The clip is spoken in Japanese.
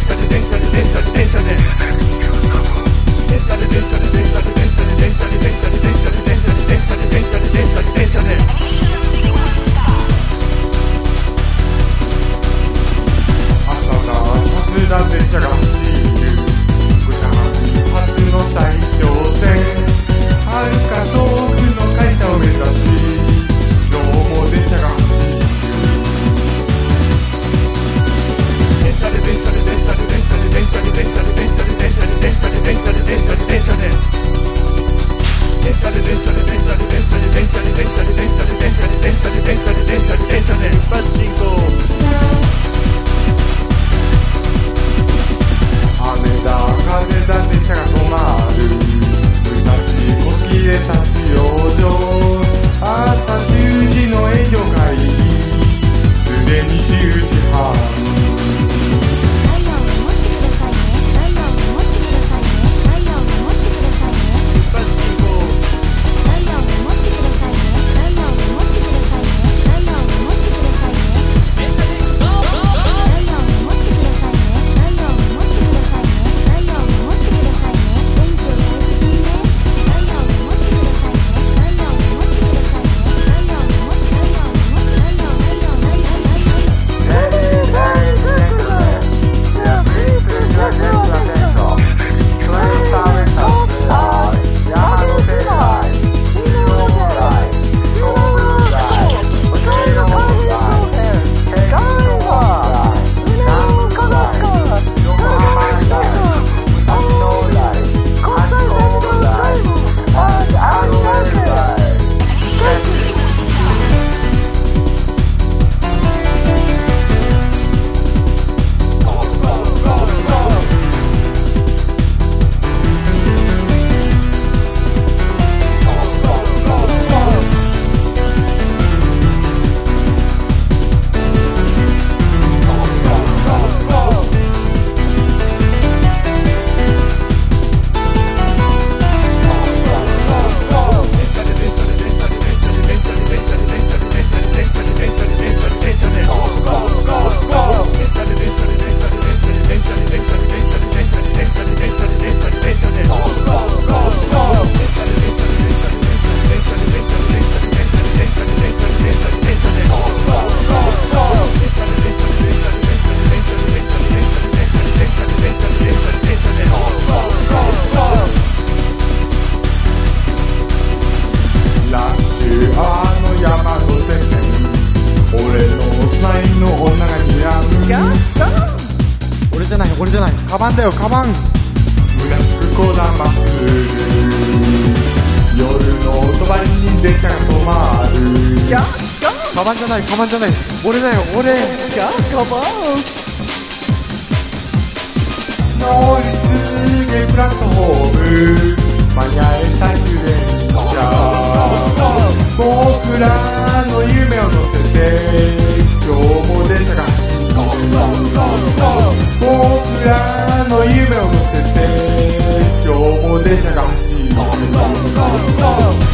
俺じゃない、カバンだよ、カバン。 虚しくこだまする夜のそばに電車が止まる。 カバンじゃない、カバンじゃない、俺だよ、俺。 カバン。 乗り継げプラットフォーム、間に合えた終電車。僕らの夢を乗せて今日も電車が走る。僕らの夢を乗せて今日も電車が走る。